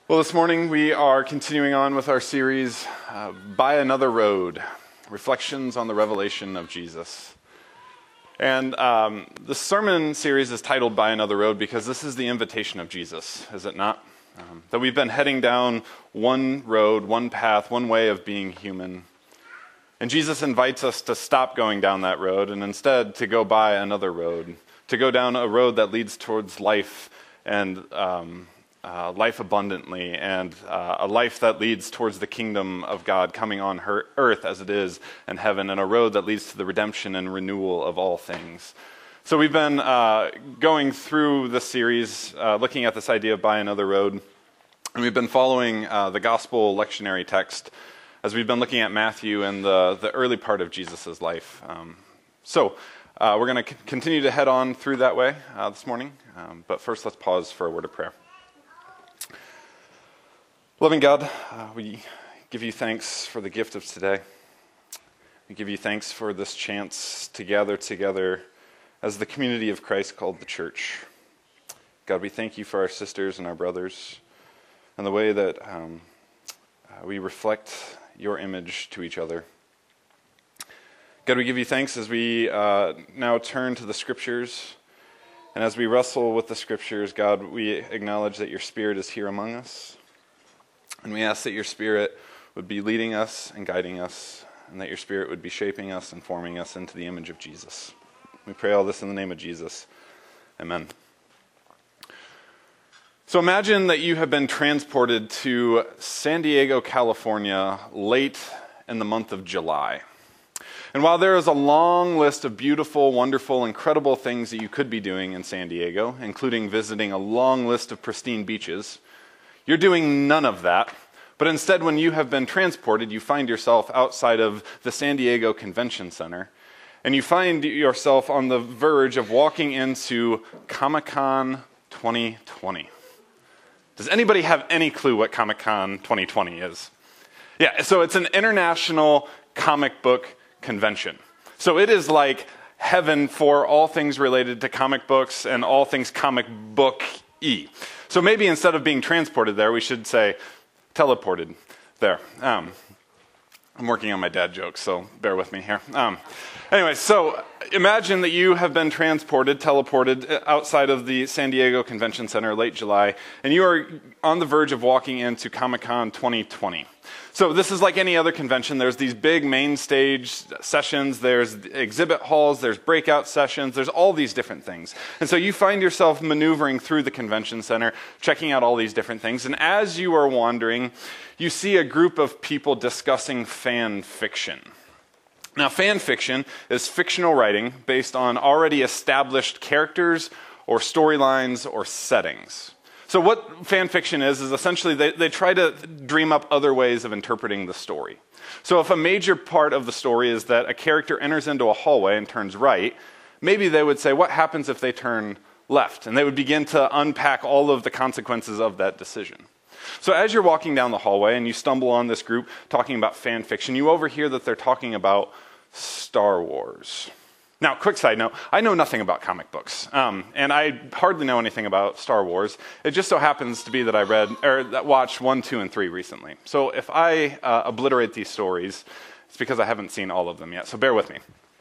Well, this morning we are continuing on with our series, By Another Road, Reflections on the Revelation of Jesus. And the sermon series is titled By Another Road because this is the invitation of Jesus, is it not? That we've been heading down one road, one path, one way of being human. And Jesus invites us to stop going down that road and instead to go by another road, to go down a road that leads towards life and life abundantly, and a life that leads towards the kingdom of God coming on earth as it is in heaven, and a road that leads to the redemption and renewal of all things. So we've been going through this series, looking at this idea of by another road, and we've been following the gospel lectionary text as we've been looking at Matthew and the early part of Jesus' life. So we're going to continue to head on through that way this morning, but first let's pause for a word of prayer. Loving God, we give you thanks for the gift of today. We give you thanks for this chance to gather together as the community of Christ called the church. God, we thank you for our sisters and our brothers and the way that we reflect your image to each other. God, we give you thanks as we now turn to the Scriptures. And as we wrestle with the Scriptures, God, we acknowledge that your Spirit is here among us. And we ask that your Spirit would be leading us and guiding us, and that your Spirit would be shaping us and forming us into the image of Jesus. We pray all this in the name of Jesus. Amen. So imagine that you have been transported to San Diego, California, late in the month of July. And while there is a long list of beautiful, wonderful, incredible things that you could be doing in San Diego, including visiting a long list of pristine beaches, you're doing none of that, but instead when you have been transported, you find yourself outside of the San Diego Convention Center, and you find yourself on the verge of walking into Comic-Con 2020. Does anybody have any clue what Comic-Con 2020 is? Yeah, so it's an international comic book convention. So it is like heaven for all things related to comic books and all things comic book-y. So maybe instead of being transported there, we should say teleported there. I'm working on my dad jokes, so bear with me here. Anyway, so imagine that you have been teleported outside of the San Diego Convention Center late July, and you are on the verge of walking into Comic-Con 2020. So this is like any other convention. There's these big main stage sessions, there's exhibit halls, there's breakout sessions, there's all these different things. And so you find yourself maneuvering through the convention center, checking out all these different things. And as you are wandering, you see a group of people discussing fan fiction. Now, fan fiction is fictional writing based on already established characters or storylines or settings. So what fan fiction is essentially they try to dream up other ways of interpreting the story. So if a major part of the story is that a character enters into a hallway and turns right, maybe they would say, what happens if they turn left? And they would begin to unpack all of the consequences of that decision. So as you're walking down the hallway and you stumble on this group talking about fan fiction, you overhear that they're talking about Star Wars. Now, quick side note, I know nothing about comic books, and I hardly know anything about Star Wars. It just so happens to be that I watched 1, 2, and 3 recently. So if I obliterate these stories, it's because I haven't seen all of them yet, so bear with me.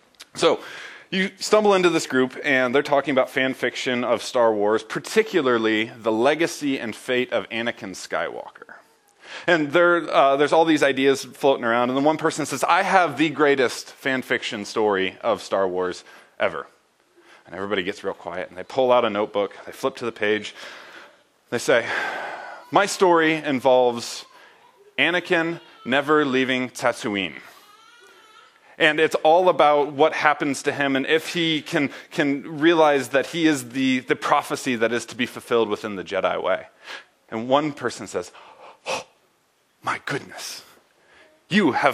So you stumble into this group, and they're talking about fan fiction of Star Wars, particularly the legacy and fate of Anakin Skywalker. And there's all these ideas floating around, and then one person says, I have the greatest fan fiction story of Star Wars ever. And everybody gets real quiet, and they pull out a notebook, they flip to the page, they say, my story involves Anakin never leaving Tatooine. And it's all about what happens to him and if he can realize that he is the prophecy that is to be fulfilled within the Jedi way. And one person says, oh, my goodness, you have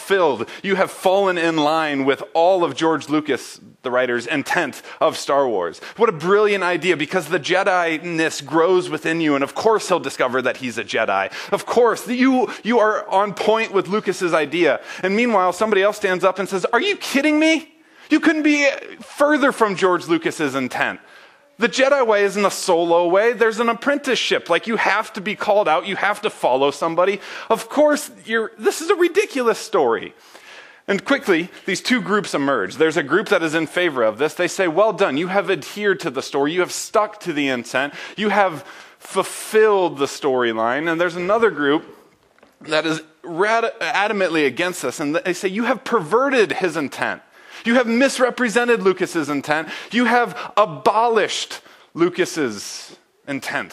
fallen in line with all of George Lucas, the writer's intent of Star Wars. What a brilliant idea, because the Jedi-ness grows within you, and of course he'll discover that he's a Jedi. Of course, you are on point with Lucas's idea. And meanwhile, somebody else stands up and says, are you kidding me? You couldn't be further from George Lucas's intent. The Jedi way isn't a solo way. There's an apprenticeship. Like, you have to be called out. You have to follow somebody. Of course, this is a ridiculous story. And quickly, these two groups emerge. There's a group that is in favor of this. They say, well done. You have adhered to the story. You have stuck to the intent. You have fulfilled the storyline. And there's another group that is adamantly against this. And they say, you have perverted his intent. You have misrepresented Lucas's intent. You have abolished Lucas's intent.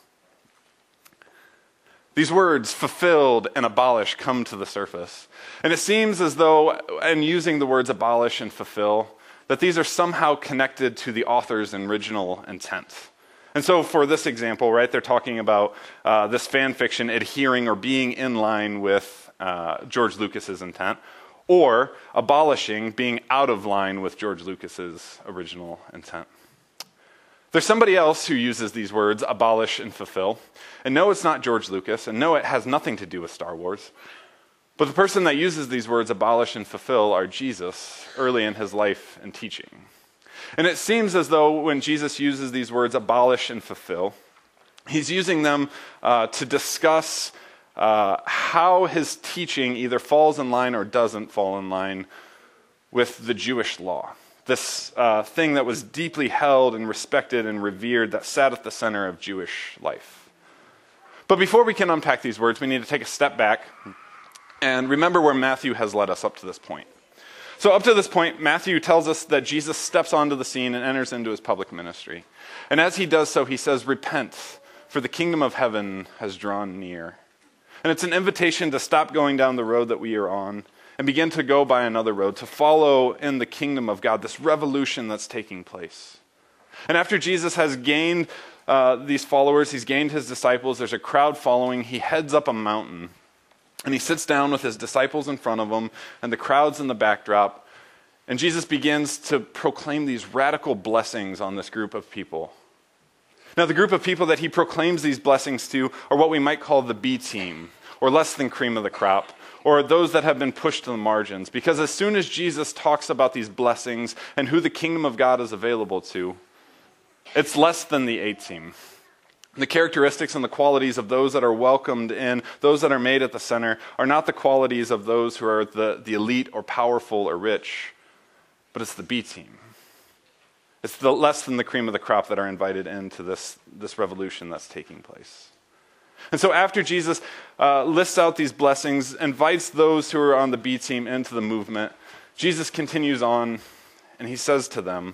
These words, fulfilled and abolish, come to the surface. And it seems as though, in using the words abolish and fulfill, that these are somehow connected to the author's original intent. And so for this example, right, they're talking about this fan fiction adhering or being in line with George Lucas's intent, or abolishing, being out of line with George Lucas's original intent. There's somebody else who uses these words, abolish and fulfill. And no, it's not George Lucas, and no, it has nothing to do with Star Wars. But the person that uses these words, abolish and fulfill, are Jesus, early in his life and teaching. And it seems as though when Jesus uses these words, abolish and fulfill, he's using them to discuss how his teaching either falls in line or doesn't fall in line with the Jewish law. This thing that was deeply held and respected and revered, that sat at the center of Jewish life. But before we can unpack these words, we need to take a step back and remember where Matthew has led us up to this point. So up to this point, Matthew tells us that Jesus steps onto the scene and enters into his public ministry. And as he does so, he says, repent, for the kingdom of heaven has drawn near. And it's an invitation to stop going down the road that we are on and begin to go by another road, to follow in the kingdom of God, this revolution that's taking place. And after Jesus has gained these followers, he's gained his disciples, there's a crowd following, he heads up a mountain, and he sits down with his disciples in front of him, and the crowd's in the backdrop, and Jesus begins to proclaim these radical blessings on this group of people. Now, the group of people that he proclaims these blessings to are what we might call the B team, or less than cream of the crop, or those that have been pushed to the margins. Because as soon as Jesus talks about these blessings and who the kingdom of God is available to, it's less than the A team. The characteristics and the qualities of those that are welcomed in, those that are made at the center, are not the qualities of those who are the elite or powerful or rich, but it's the B team. It's the less than the cream of the crop that are invited into this revolution that's taking place. And so after Jesus lists out these blessings, invites those who are on the B team into the movement, Jesus continues on and he says to them,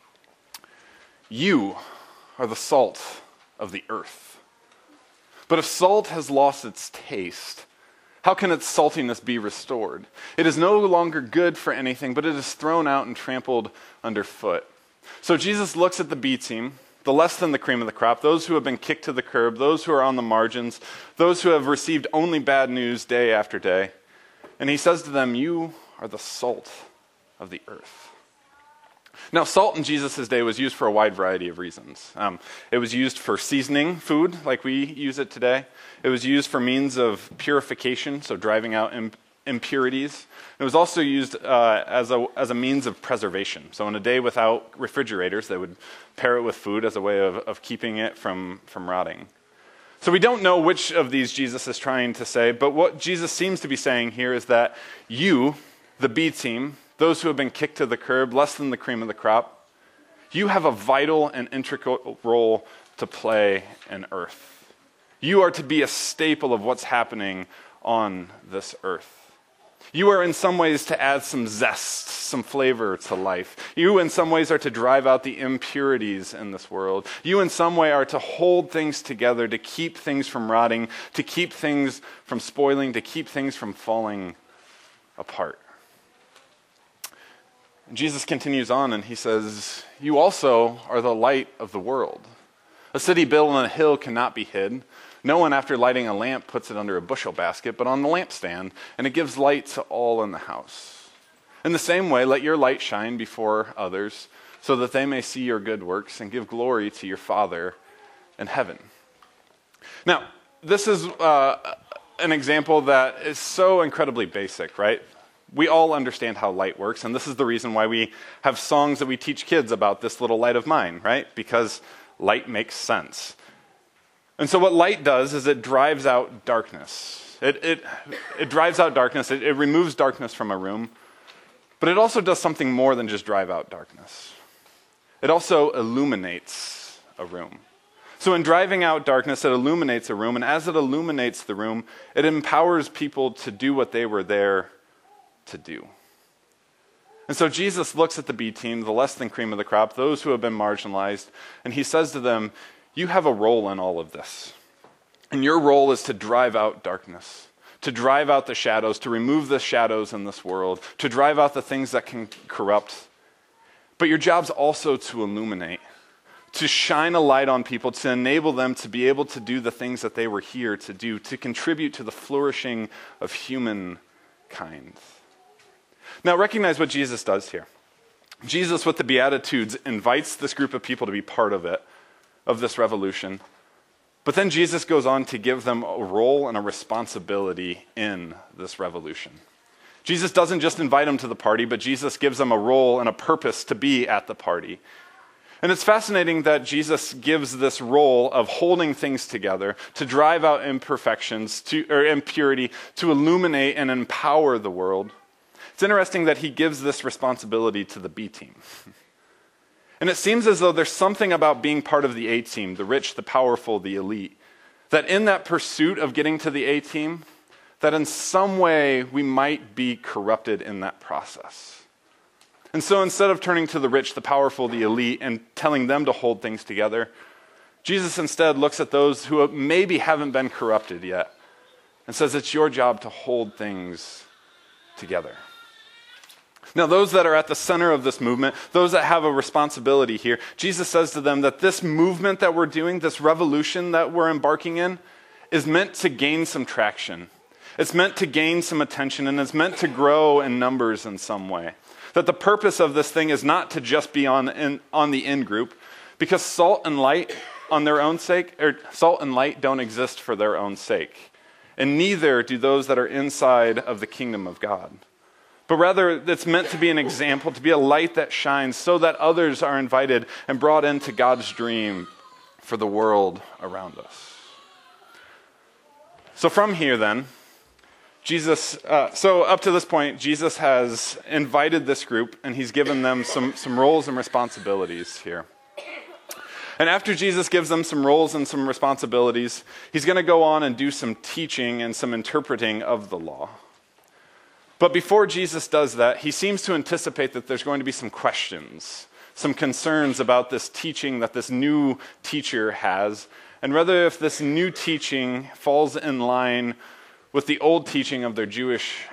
you are the salt of the earth. But if salt has lost its taste, how can its saltiness be restored? It is no longer good for anything, but it is thrown out and trampled underfoot. So Jesus looks at the B team, the less than the cream of the crop, those who have been kicked to the curb, those who are on the margins, those who have received only bad news day after day. And he says to them, you are the salt of the earth. Now, salt in Jesus' day was used for a wide variety of reasons. It was used for seasoning food, like we use it today. It was used for means of purification, so driving out impurities. It was also used as a means of preservation. So in a day without refrigerators, they would pair it with food as a way of keeping it from rotting. So we don't know which of these Jesus is trying to say, but what Jesus seems to be saying here is that you, the B team, those who have been kicked to the curb, less than the cream of the crop, you have a vital and intricate role to play in earth. You are to be a staple of what's happening on this earth. You are in some ways to add some zest, some flavor to life. You in some ways are to drive out the impurities in this world. You in some way are to hold things together, to keep things from rotting, to keep things from spoiling, to keep things from falling apart. Jesus continues on and he says, you also are the light of the world. A city built on a hill cannot be hid. No one, after lighting a lamp, puts it under a bushel basket, but on the lampstand, and it gives light to all in the house. In the same way, let your light shine before others, so that they may see your good works and give glory to your Father in heaven. Now, this is an example that is so incredibly basic, right? We all understand how light works, and this is the reason why we have songs that we teach kids about this little light of mine, right? Because light makes sense. And so what light does is it drives out darkness. It drives out darkness. It removes darkness from a room. But it also does something more than just drive out darkness. It also illuminates a room. So in driving out darkness, it illuminates a room. And as it illuminates the room, it empowers people to do what they were there to do. And so Jesus looks at the B team, the less than cream of the crop, those who have been marginalized, and he says to them, you have a role in all of this. And your role is to drive out darkness, to drive out the shadows, to remove the shadows in this world, to drive out the things that can corrupt. But your job's also to illuminate, to shine a light on people, to enable them to be able to do the things that they were here to do, to contribute to the flourishing of humankind. Now recognize what Jesus does here. Jesus, with the Beatitudes, invites this group of people to be part of it, of this revolution. But then Jesus goes on to give them a role and a responsibility in this revolution. Jesus doesn't just invite them to the party, but Jesus gives them a role and a purpose to be at the party. And it's fascinating that Jesus gives this role of holding things together, to drive out imperfections, or impurity, to illuminate and empower the world. It's interesting that he gives this responsibility to the B team. And it seems as though there's something about being part of the A team, the rich, the powerful, the elite, that in that pursuit of getting to the A team, that in some way we might be corrupted in that process. And so instead of turning to the rich, the powerful, the elite, and telling them to hold things together, Jesus instead looks at those who maybe haven't been corrupted yet and says it's your job to hold things together. Now, those that are at the center of this movement, those that have a responsibility here, Jesus says to them that this movement that we're doing, this revolution that we're embarking in, is meant to gain some traction. It's meant to gain some attention, and it's meant to grow in numbers in some way. That the purpose of this thing is not to just be on the in-group, because salt and light on their own sake, or salt and light don't exist for their own sake. And neither do those that are inside of the kingdom of God. But rather, it's meant to be an example, to be a light that shines so that others are invited and brought into God's dream for the world around us. So from here then, so up to this point, Jesus has invited this group and he's given them some roles and responsibilities here. And after Jesus gives them some roles and some responsibilities, he's going to go on and do some teaching and some interpreting of the law. But before Jesus does that, he seems to anticipate that there's going to be some questions, some concerns about this teaching that this new teacher has, and whether if this new teaching falls in line with the old teaching of their Jewish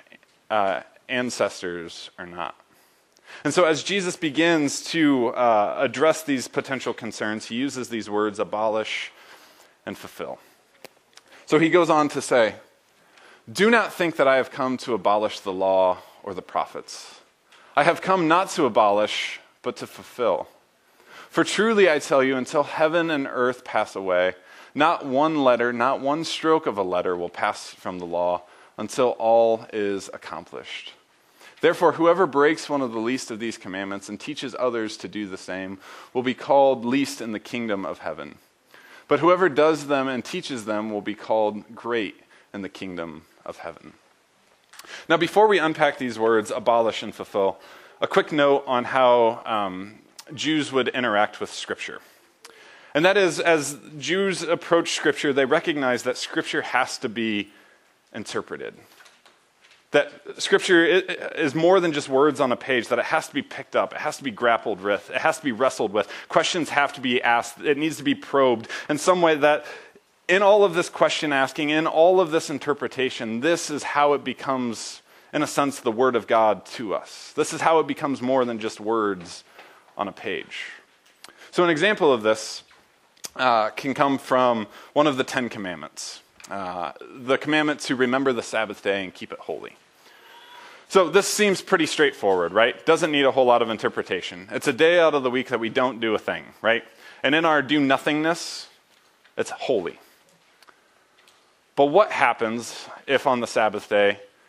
ancestors or not. And so as Jesus begins to address these potential concerns, he uses these words, abolish and fulfill. So he goes on to say, do not think that I have come to abolish the law or the prophets. I have come not to abolish, but to fulfill. For truly I tell you, until heaven and earth pass away, not one letter, not one stroke of a letter will pass from the law until all is accomplished. Therefore, whoever breaks one of the least of these commandments and teaches others to do the same will be called least in the kingdom of heaven. But whoever does them and teaches them will be called great in the kingdom of heaven. Now, before we unpack these words, abolish and fulfill, a quick note on how Jews would interact with Scripture. And that is, as Jews approach Scripture, they recognize that Scripture has to be interpreted. That Scripture is more than just words on a page, that it has to be picked up, it has to be grappled with, it has to be wrestled with. Questions have to be asked, it needs to be probed in some way that in all of this question asking, in all of this interpretation, this is how it becomes, in a sense, the Word of God to us. This is how it becomes more than just words on a page. So an example of this can come from one of the 10 Commandments. The commandment to remember the Sabbath day and keep it holy. So this seems pretty straightforward, right? Doesn't need a whole lot of interpretation. It's a day out of the week that we don't do a thing, right? And in our do-nothingness, it's holy. But what happens if on the Sabbath day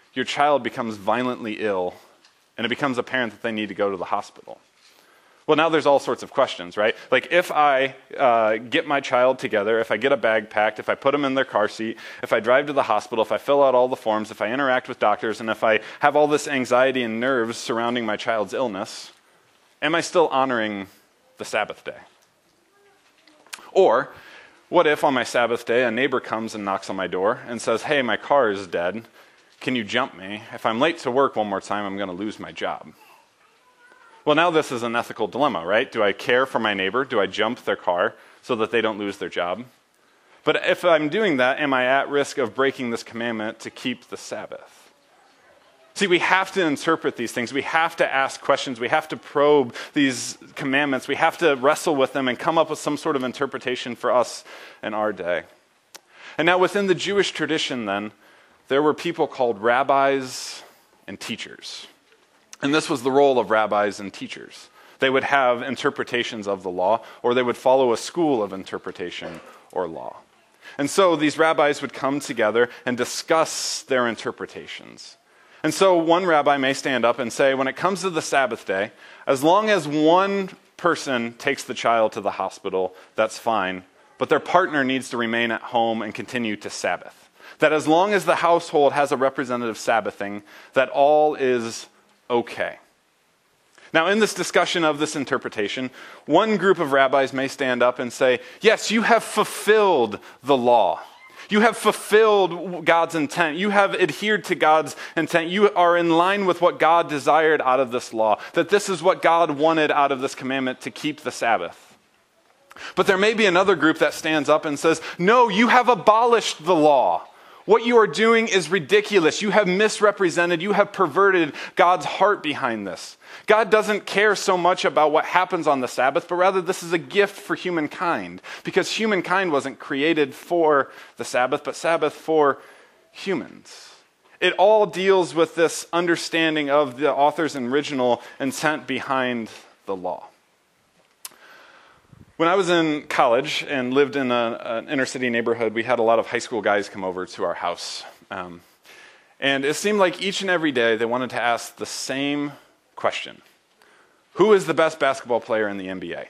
your child becomes violently ill and it becomes apparent that they need to go to the hospital. Well, now there's all sorts of questions, right? Like if I get my child together, if I get a bag packed, if I put them in their car seat, if I drive to the hospital, if I fill out all the forms, if I interact with doctors, and if I have all this anxiety and nerves surrounding my child's illness, am I still honoring the Sabbath day? Or what if on my Sabbath day a neighbor comes and knocks on my door and says, hey, my car is dead. Can you jump me? If I'm late to work one more time, I'm going to lose my job. Well, now this is an ethical dilemma, right? Do I care for my neighbor? Do I jump their car so that they don't lose their job? But if I'm doing that, am I at risk of breaking this commandment to keep the Sabbath? See, we have to interpret these things. We have to ask questions. We have to probe these commandments. We have to wrestle with them and come up with some sort of interpretation for us in our day. And now within the Jewish tradition then, there were people called rabbis and teachers. And this was the role of rabbis and teachers. They would have interpretations of the law, or they would follow a school of interpretation or law. And so these rabbis would come together and discuss their interpretations. And so one rabbi may stand up and say, when it comes to the Sabbath day, as long as one person takes the child to the hospital, that's fine, but their partner needs to remain at home and continue to Sabbath. That as long as the household has a representative Sabbathing, that all is okay. Now, in this discussion of this interpretation, one group of rabbis may stand up and say, yes, you have fulfilled the law. You have fulfilled God's intent. You have adhered to God's intent. You are in line with what God desired out of this law, that this is what God wanted out of this commandment, to keep the Sabbath. But there may be another group that stands up and says, no, you have abolished the law. What you are doing is ridiculous. You have misrepresented, you have perverted God's heart behind this. God doesn't care so much about what happens on the Sabbath, but rather this is a gift for humankind, because humankind wasn't created for the Sabbath, but Sabbath for humans. It all deals with this understanding of the author's original intent behind the law. When I was in college and lived in an inner city neighborhood, we had a lot of high school guys come over to our house. And it seemed like each and every day they wanted to ask the same question. Who is the best basketball player in the NBA?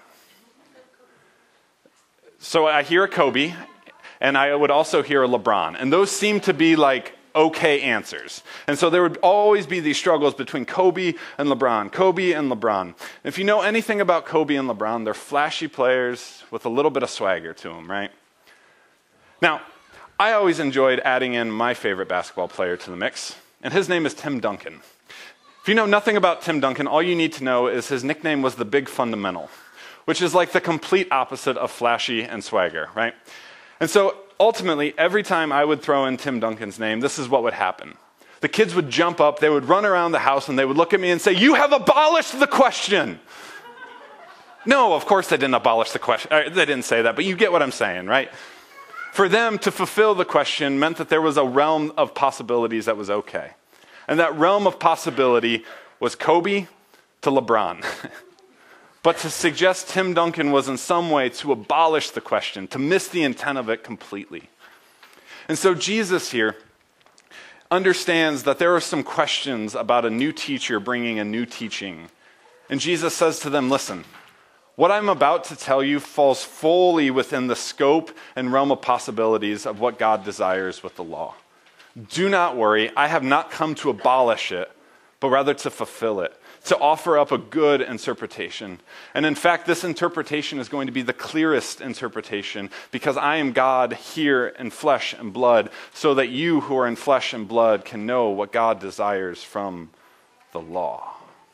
So I hear a Kobe, and I would also hear a LeBron. And those seemed to be like okay answers. And so there would always be these struggles between Kobe and LeBron, Kobe and LeBron. And if you know anything about Kobe and LeBron, they're flashy players with a little bit of swagger to them, right? Now, I always enjoyed adding in my favorite basketball player to the mix, and his name is Tim Duncan. If you know nothing about Tim Duncan, all you need to know is his nickname was the Big Fundamental, which is like the complete opposite of flashy and swagger, right? And so ultimately, every time I would throw in Tim Duncan's name, this is what would happen. The kids would jump up, they would run around the house, and they would look at me and say, "You have abolished the question." No, of course they didn't abolish the question. They didn't say that, but you get what I'm saying, right? For them to fulfill the question meant that there was a realm of possibilities that was okay. And that realm of possibility was Kobe to LeBron. But to suggest Tim Duncan was in some way to abolish the question, to miss the intent of it completely. And so Jesus here understands that there are some questions about a new teacher bringing a new teaching. And Jesus says to them, listen, what I'm about to tell you falls fully within the scope and realm of possibilities of what God desires with the law. Do not worry, I have not come to abolish it, but rather to fulfill it, to offer up a good interpretation. And in fact, this interpretation is going to be the clearest interpretation, because I am God here in flesh and blood, so that you who are in flesh and blood can know what God desires from the law.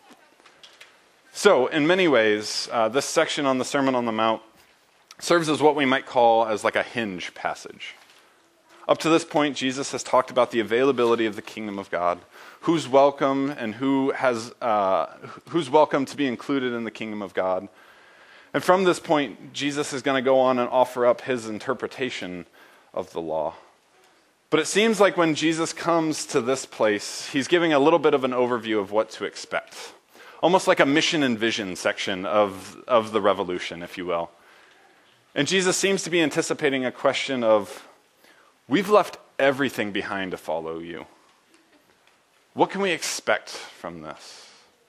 So, in many ways, this section on the Sermon on the Mount serves as what we might call as like a hinge passage. Up to this point, Jesus has talked about the availability of the kingdom of God, who's welcome and who's welcome to be included in the kingdom of God. And from this point, Jesus is going to go on and offer up his interpretation of the law. But it seems like when Jesus comes to this place, he's giving a little bit of an overview of what to expect. Almost like a mission and vision section of the revolution, if you will. And Jesus seems to be anticipating a question of, we've left everything behind to follow you. What can we expect from this?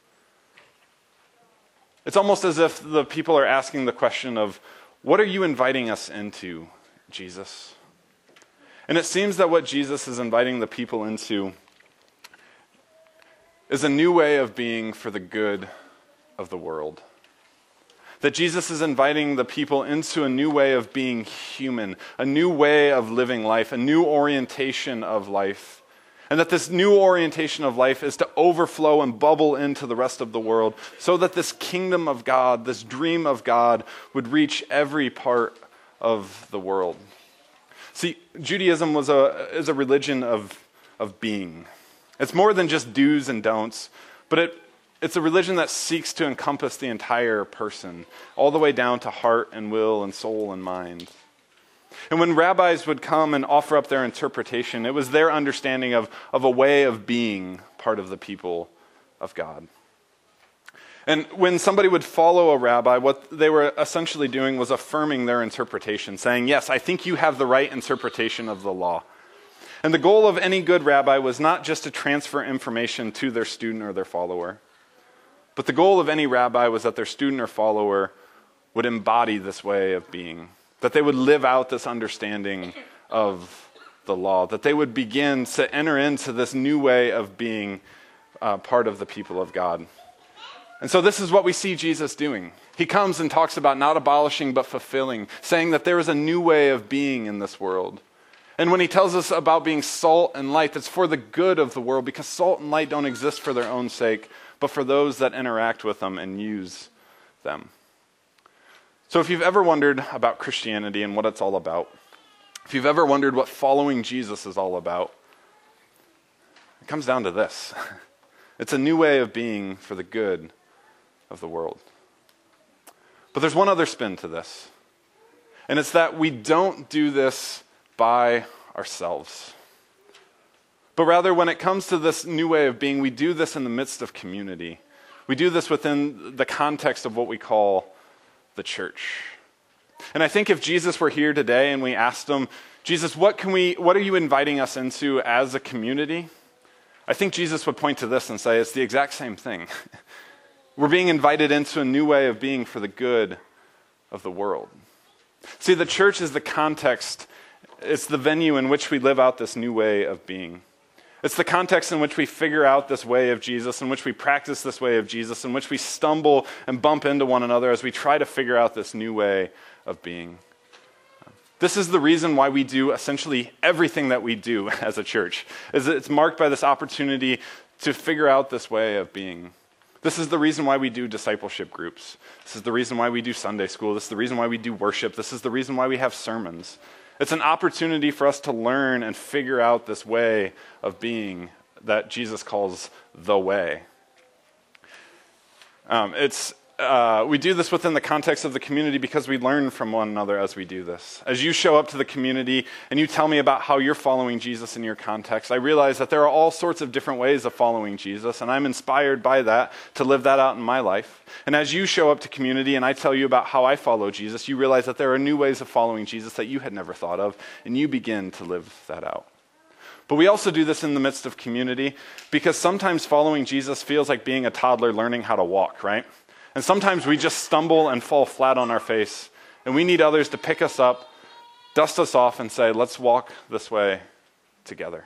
It's almost as if the people are asking the question of, what are you inviting us into, Jesus? And it seems that what Jesus is inviting the people into is a new way of being for the good of the world. That Jesus is inviting the people into a new way of being human, a new way of living life, a new orientation of life. And that this new orientation of life is to overflow and bubble into the rest of the world so that this kingdom of God, this dream of God, would reach every part of the world. See, Judaism is a religion of being. It's more than just do's and don'ts, but it's a religion that seeks to encompass the entire person, all the way down to heart and will and soul and mind. And when rabbis would come and offer up their interpretation, it was their understanding of a way of being part of the people of God. And when somebody would follow a rabbi, what they were essentially doing was affirming their interpretation, saying, yes, I think you have the right interpretation of the law. And the goal of any good rabbi was not just to transfer information to their student or their follower, but the goal of any rabbi was that their student or follower would embody this way of being, that they would live out this understanding of the law, that they would begin to enter into this new way of being part of the people of God. And so this is what we see Jesus doing. He comes and talks about not abolishing but fulfilling, saying that there is a new way of being in this world. And when he tells us about being salt and light, that's for the good of the world, because salt and light don't exist for their own sake, but for those that interact with them and use them. So if you've ever wondered about Christianity and what it's all about, if you've ever wondered what following Jesus is all about, it comes down to this. It's a new way of being for the good of the world. But there's one other spin to this, and it's that we don't do this by ourselves. But rather, when it comes to this new way of being, we do this in the midst of community. We do this within the context of what we call the church. And I think if Jesus were here today and we asked him, Jesus, what are you inviting us into as a community? I think Jesus would point to this and say, it's the exact same thing. We're being invited into a new way of being for the good of the world. See, the church is the context. It's the venue in which we live out this new way of being. It's the context in which we figure out this way of Jesus, in which we practice this way of Jesus, in which we stumble and bump into one another as we try to figure out this new way of being. This is the reason why we do essentially everything that we do as a church. It's marked by this opportunity to figure out this way of being. This is the reason why we do discipleship groups. This is the reason why we do Sunday school. This is the reason why we do worship. This is the reason why we have sermons. It's an opportunity for us to learn and figure out this way of being that Jesus calls the way. We do this within the context of the community because we learn from one another as we do this. As you show up to the community and you tell me about how you're following Jesus in your context, I realize that there are all sorts of different ways of following Jesus, and I'm inspired by that to live that out in my life. And as you show up to community and I tell you about how I follow Jesus, you realize that there are new ways of following Jesus that you had never thought of, and you begin to live that out. But we also do this in the midst of community because sometimes following Jesus feels like being a toddler learning how to walk, right? And sometimes we just stumble and fall flat on our face, and we need others to pick us up, dust us off, and say, let's walk this way together.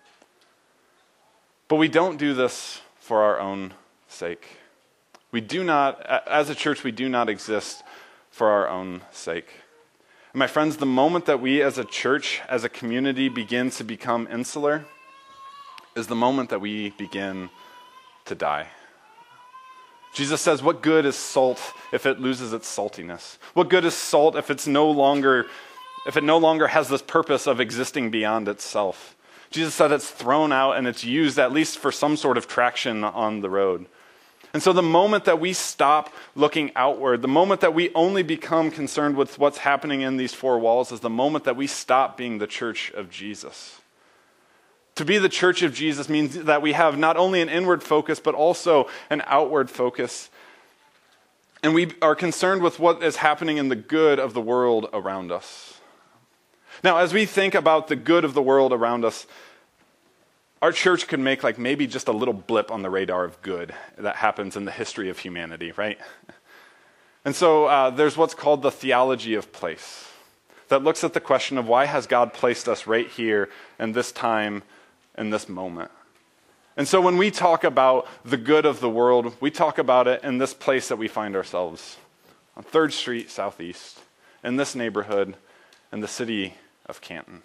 But we don't do this for our own sake. We do not, as a church, we do not exist for our own sake. And my friends, the moment that we as a church, as a community, begin to become insular is the moment that we begin to die. Jesus says, what good is salt if it loses its saltiness? What good is salt if it no longer has this purpose of existing beyond itself? Jesus said it's thrown out and it's used at least for some sort of traction on the road. And so the moment that we stop looking outward, the moment that we only become concerned with what's happening in these four walls is the moment that we stop being the church of Jesus. To be the church of Jesus means that we have not only an inward focus, but also an outward focus. And we are concerned with what is happening in the good of the world around us. Now, as we think about the good of the world around us, our church could make like maybe just a little blip on the radar of good that happens in the history of humanity, right? And so there's what's called the theology of place that looks at the question of why has God placed us right here in this time, in this moment. And so when we talk about the good of the world, we talk about it in this place that we find ourselves, on 3rd Street Southeast, in this neighborhood, in the city of Canton.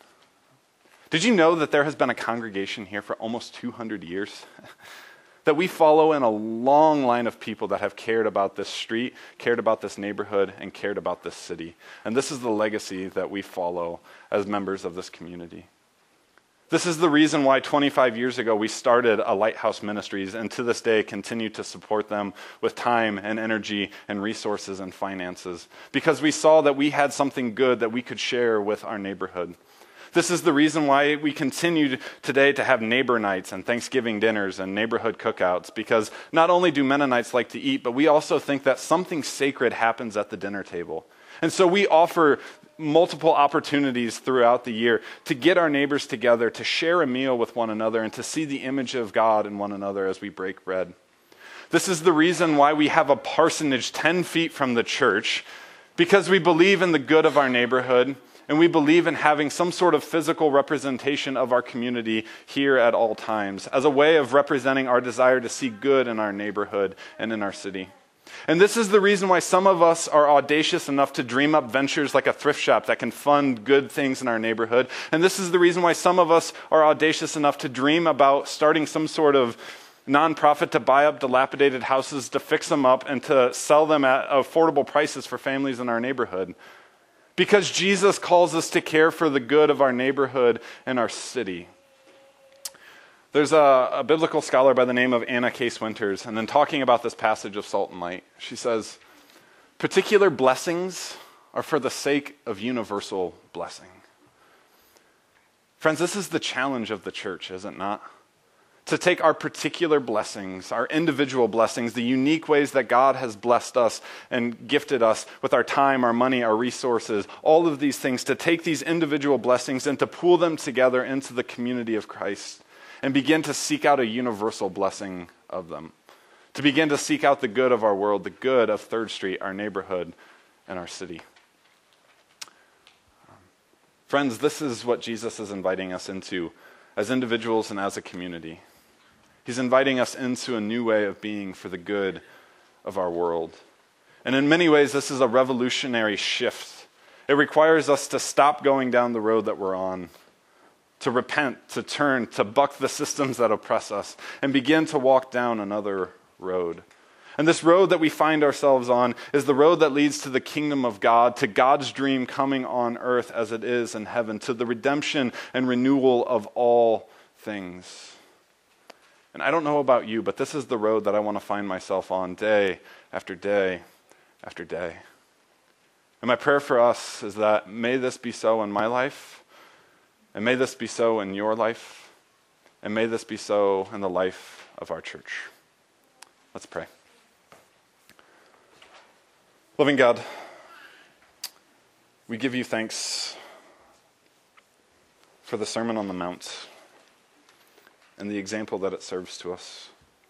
Did you know that there has been a congregation here for almost 200 years? That we follow in a long line of people that have cared about this street, cared about this neighborhood, and cared about this city. And this is the legacy that we follow as members of this community. This is the reason why 25 years ago we started a Lighthouse Ministries, and to this day continue to support them with time and energy and resources and finances, because we saw that we had something good that we could share with our neighborhood. This is the reason why we continue today to have neighbor nights and Thanksgiving dinners and neighborhood cookouts, because not only do Mennonites like to eat, but we also think that something sacred happens at the dinner table. And so we offer multiple opportunities throughout the year to get our neighbors together, to share a meal with one another, and to see the image of God in one another as we break bread. This is the reason why we have a parsonage 10 feet from the church, because we believe in the good of our neighborhood, and we believe in having some sort of physical representation of our community here at all times, as a way of representing our desire to see good in our neighborhood and in our city. And this is the reason why some of us are audacious enough to dream up ventures like a thrift shop that can fund good things in our neighborhood. And this is the reason why some of us are audacious enough to dream about starting some sort of nonprofit to buy up dilapidated houses, to fix them up, and to sell them at affordable prices for families in our neighborhood. Because Jesus calls us to care for the good of our neighborhood and our city. There's a biblical scholar by the name of Anna Case Winters, and then talking about this passage of salt and light, she says, particular blessings are for the sake of universal blessing. Friends, this is the challenge of the church, is it not? To take our particular blessings, our individual blessings, the unique ways that God has blessed us and gifted us with our time, our money, our resources, all of these things, to take these individual blessings and to pool them together into the community of Christ and begin to seek out a universal blessing of them. To begin to seek out the good of our world, the good of 3rd Street, our neighborhood, and our city. Friends, this is what Jesus is inviting us into as individuals and as a community. He's inviting us into a new way of being for the good of our world. And in many ways, this is a revolutionary shift. It requires us to stop going down the road that we're on, to repent, to turn, to buck the systems that oppress us, and begin to walk down another road. And this road that we find ourselves on is the road that leads to the kingdom of God, to God's dream coming on earth as it is in heaven, to the redemption and renewal of all things. And I don't know about you, but this is the road that I want to find myself on day after day after day. And my prayer for us is that may this be so in my life, and may this be so in your life, and may this be so in the life of our church. Let's pray. Loving God, we give you thanks for the Sermon on the Mount and the example that it serves to us.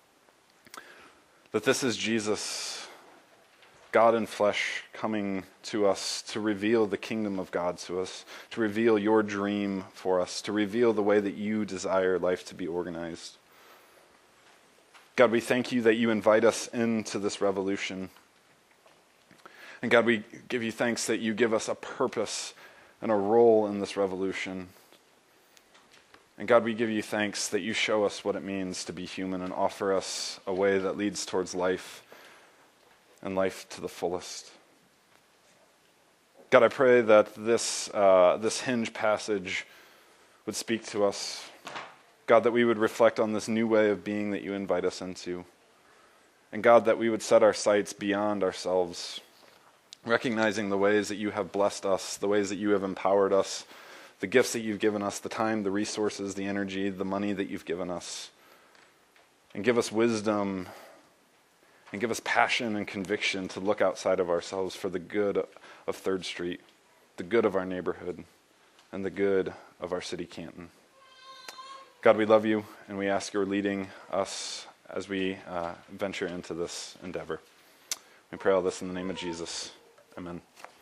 That this is Jesus, God in flesh, coming to us to reveal the kingdom of God to us, to reveal your dream for us, to reveal the way that you desire life to be organized. God, we thank you that you invite us into this revolution. And God, we give you thanks that you give us a purpose and a role in this revolution. And God, we give you thanks that you show us what it means to be human and offer us a way that leads towards life and life to the fullest. God, I pray that this hinge passage would speak to us. God, that we would reflect on this new way of being that you invite us into. And God, that we would set our sights beyond ourselves, recognizing the ways that you have blessed us, the ways that you have empowered us, the gifts that you've given us, the time, the resources, the energy, the money that you've given us. And give us wisdom and give us passion and conviction to look outside of ourselves for the good of 3rd Street, the good of our neighborhood, and the good of our city, Canton. God, we love you, and we ask your leading us as we venture into this endeavor. We pray all this in the name of Jesus. Amen.